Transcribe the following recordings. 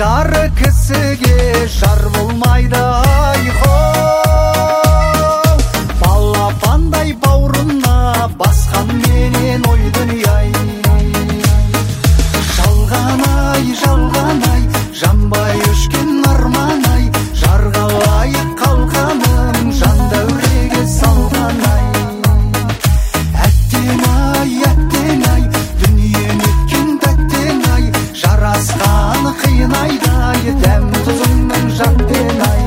жары кісіге жар болмайды балапандай бауырына басқан менен ой дүние-ай. Жалған-ай, жанбай өшкен арман-ай, жарға лайық қалғаным жан дәуреге салған-ай. Әттең-ай, дүнием еткен тәттең-ай, жарасқаны қиын-айдай, дәм тұзыңның жан-пен-ай.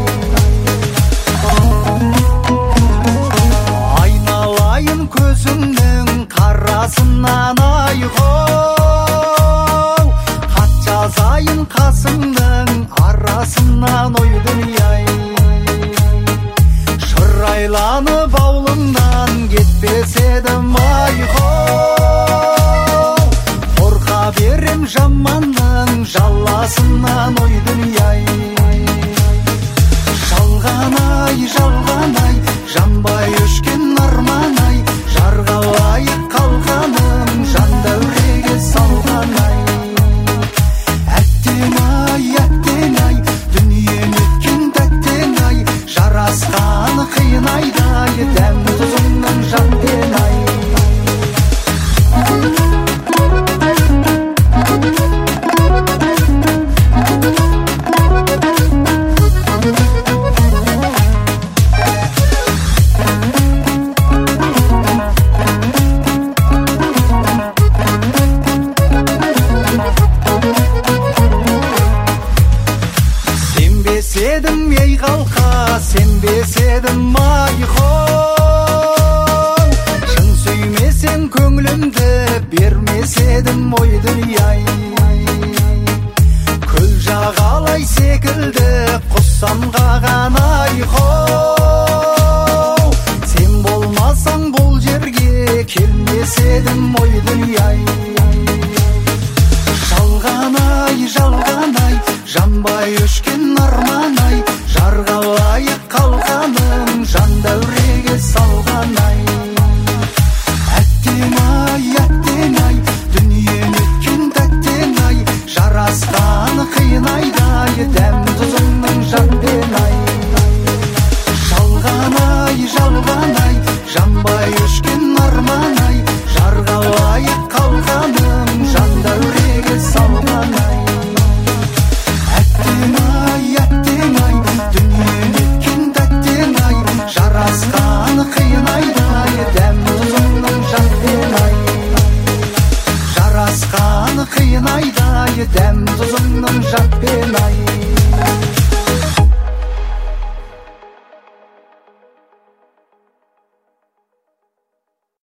Айналайын көзіңнің қарасынан хат жазайын қасыңның арасынан ой дүние-ай. Шырайланып аулыңнан кетпес едім қорқа берем жаманның жаласынан ой дүние-ай. Жалған-ай, жанбай өшкен арман-ай, жарға лайық қалғаным жан дәуреге салған-ай. Әттең-ай, дүнием еткен тәттең-ай, жарасқаны қиын-айдай, дәм тұзыңның жан-пен-ай. Сенбеседім ей қалқа, сенбеседім шын сүймесең көңілімді бермеседім ой дүние-ай. Көл жағалай секілді құссам қаған-ай сен болмасаң бұл жерге келмеседім ой дүние-ай. Жалған-ай, жанбай өшкен арман-ай, жарға лайық қалғаным жан дәуреге салған-ай. Әттең-ай, дүнием еткен тәттең-ай, жарасқаны қиын-айдай, дәм тұзыңның жан-пен-ай. Жалған-ай, жанбай өшкен арман-ай, жарға лайық қалғаным жан дәуреге салған-ай. Әттең-ай, дүнием еткен тәттең-ай, жарасқаны қиын-айдай, дәм тұзыңның жан-пен-ай. Жарасқаны қиын-айдай, дәм тұзыңның жан-пен-ай.